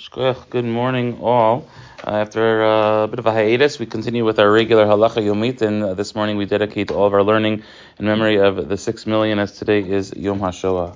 Good morning, all. After a bit of a hiatus, we continue with our regular Halacha Yomit, and this morning we dedicate all of our learning in memory of the 6 million, as today is Yom HaShoah.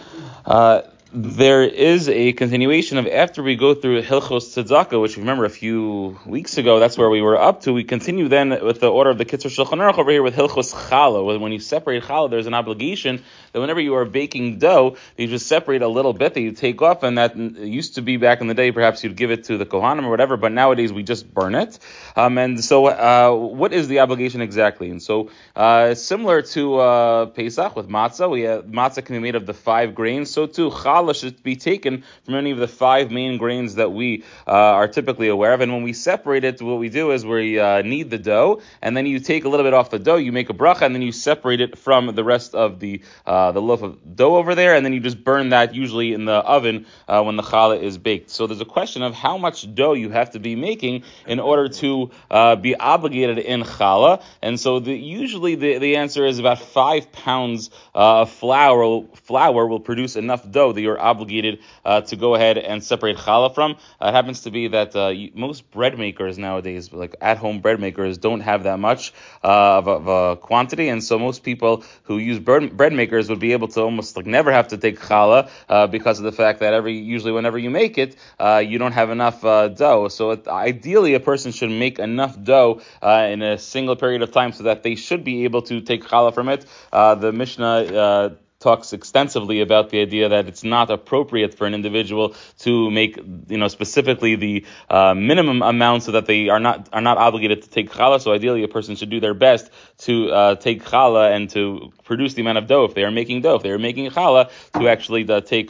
There is a continuation of after we go through Hilchos Tzedakah, which remember a few weeks ago, that's where we were up to. We continue then with the order of the Kitzur Shulchan Aruch over here with Hilchos Challah. When you separate Challah, there's an obligation that whenever you are baking dough, you just separate a little bit that you take off, and that used to be back in the day, perhaps you'd give it to the Kohanim or whatever, but nowadays we just burn it. And so what is the obligation exactly? And so similar to Pesach with matzah, matzah can be made of the 5 grains, so too Challah should be taken from any of the 5 main grains that we are typically aware of. And when we separate it, what we do is we knead the dough, and then you take a little bit off the dough, you make a bracha, and then you separate it from the rest of the loaf of dough over there, and then you just burn that usually in the oven when the challah is baked. So there's a question of how much dough you have to be making in order to be obligated in challah. And so usually the answer is about 5 pounds of flour will produce enough dough that you're obligated to go ahead and separate challah from. It happens to be that most bread makers nowadays, like at-home bread makers, don't have that much of a quantity, and so most people who use bread makers would be able to almost like never have to take challah because of the fact that usually whenever you make it, you don't have enough dough. So ideally, a person should make enough dough in a single period of time so that they should be able to take challah from it. The Mishnah talks extensively about the idea that it's not appropriate for an individual to make, specifically the minimum amount so that they are not obligated to take challah. So ideally, a person should do their best to take challah and to produce the amount of dough. If they are making dough, if they are making challah, to actually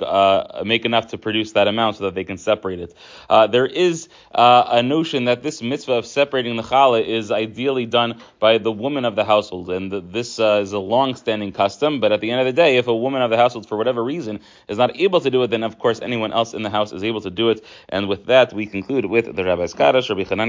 make enough to produce that amount so that they can separate it. There is a notion that this mitzvah of separating the challah is ideally done by the woman of the household, and this is a long-standing custom. But at the end of the day, if a woman of the household, for whatever reason, is not able to do it, then of course anyone else in the house is able to do it. And with that, we conclude with the Rabbi's Kaddish, Rabbi Chananya.